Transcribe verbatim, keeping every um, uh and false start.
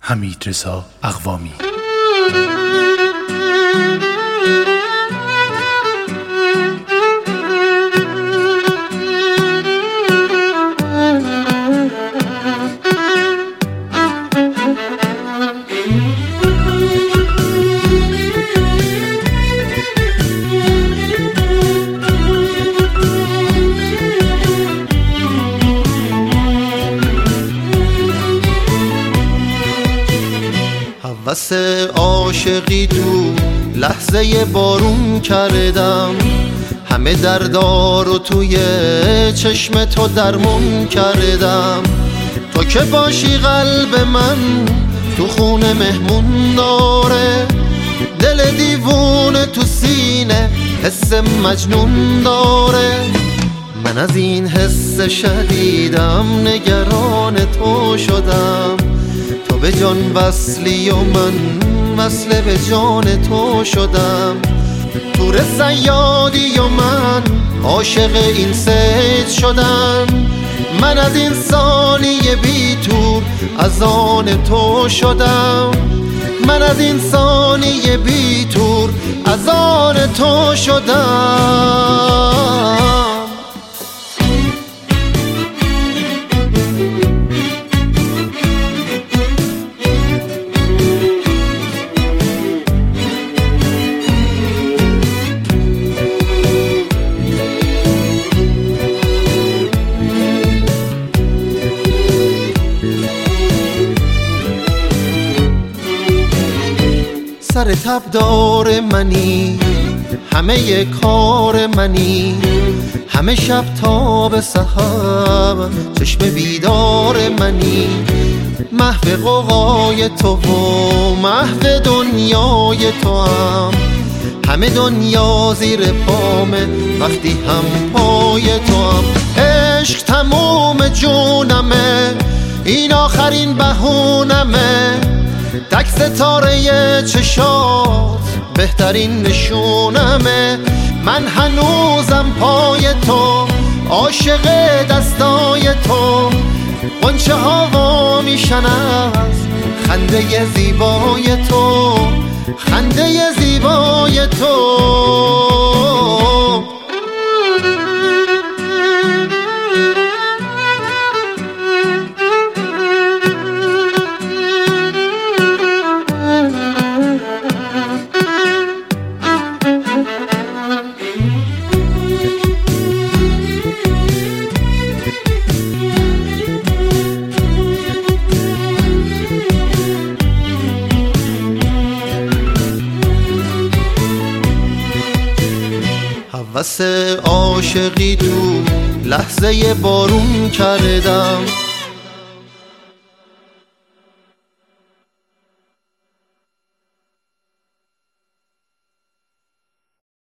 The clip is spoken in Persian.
حمیدرضا اقوامی. هوس عاشقی تو لحظه بارون کردم، همه دردار رو توی چشم تو درمون کردم. تو که باشی قلب من تو خونه مهمون داره، دل دیوونه تو سینه حس مجنون داره. من از این حس شدیدم نگران تو شدم، تو به جان وصلی و من وصل به جان تو شدم. تور صیادی و من عاشق این صید شدم. من از این ثانیه بی تور از آن تو شدم. من از این ثانیه بی تور از آن تو شدم. سر تبدار منی، همه کار منی، همه شب تا به سحر چشم بیدار منی. محو غوغای تو و محو دنیای تو هم، همه دنیا زیر پامه وقتی هم پای تو هم. عشق تموم جونمه، این آخرین بهونمه، تک ستاره چشات بهترین نشونمه. من هنوزم پای تو، عاشق دستای تو. غنچه ها میشن از خنده زیبای تو، خنده زیبای تو. هوس عاشقی تو لحظه بارون کردم،